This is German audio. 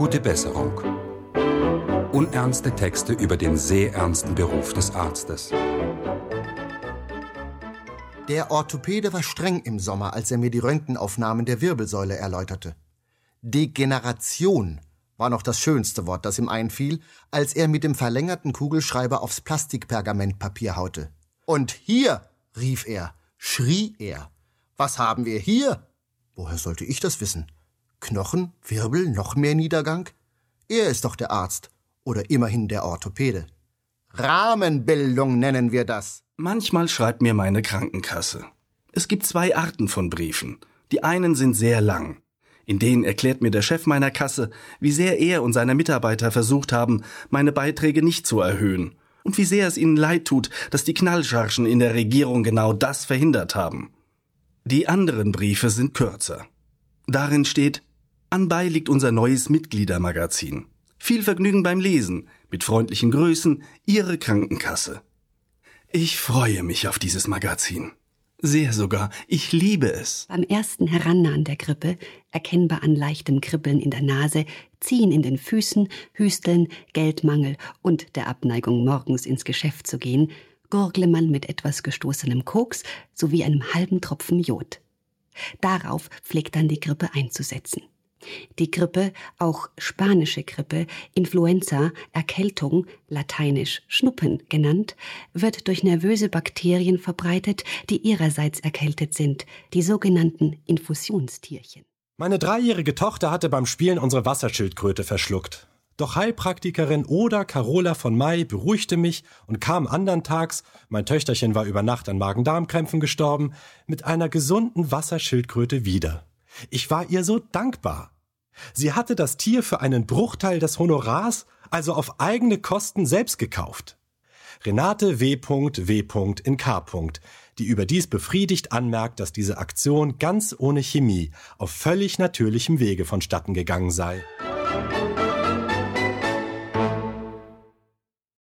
Gute Besserung. Unernste Texte über den sehr ernsten Beruf des Arztes. Der Orthopäde war streng im Sommer, als er mir die Röntgenaufnahmen der Wirbelsäule erläuterte. Degeneration war noch das schönste Wort, das ihm einfiel, als er mit dem verlängerten Kugelschreiber aufs Plastikpergamentpapier haute. »Und hier«, rief er, schrie er. »Was haben wir hier?« Woher sollte ich das wissen? Knochen, Wirbel, noch mehr Niedergang? Er ist doch der Arzt. Oder immerhin der Orthopäde. Rahmenbildung nennen wir das. Manchmal schreibt mir meine Krankenkasse. Es gibt 2 Arten von Briefen. Die einen sind sehr lang. In denen erklärt mir der Chef meiner Kasse, wie sehr er und seine Mitarbeiter versucht haben, meine Beiträge nicht zu erhöhen. Und wie sehr es ihnen leid tut, dass die Knallchargen in der Regierung genau das verhindert haben. Die anderen Briefe sind kürzer. Darin steht: Anbei liegt unser neues Mitgliedermagazin. Viel Vergnügen beim Lesen. Mit freundlichen Grüßen, Ihre Krankenkasse. Ich freue mich auf dieses Magazin. Sehr sogar. Ich liebe es. Beim ersten Herannahen der Grippe, erkennbar an leichtem Kribbeln in der Nase, Ziehen in den Füßen, Hüsteln, Geldmangel und der Abneigung, morgens ins Geschäft zu gehen, gurgle man mit etwas gestoßenem Koks sowie einem halben Tropfen Jod. Darauf pflegt dann die Grippe einzusetzen. Die Grippe, auch spanische Grippe, Influenza, Erkältung, lateinisch Schnuppen genannt, wird durch nervöse Bakterien verbreitet, die ihrerseits erkältet sind, die sogenannten Infusionstierchen. Meine 3-jährige Tochter hatte beim Spielen unsere Wasserschildkröte verschluckt. Doch Heilpraktikerin Oda Carola von May beruhigte mich und kam andern Tags, mein Töchterchen war über Nacht an Magen-Darm-Krämpfen gestorben, mit einer gesunden Wasserschildkröte wieder. Ich war ihr so dankbar. Sie hatte das Tier für einen Bruchteil des Honorars, also auf eigene Kosten, selbst gekauft. Renate W.W. in K., die überdies befriedigt anmerkt, dass diese Aktion ganz ohne Chemie auf völlig natürlichem Wege vonstatten gegangen sei.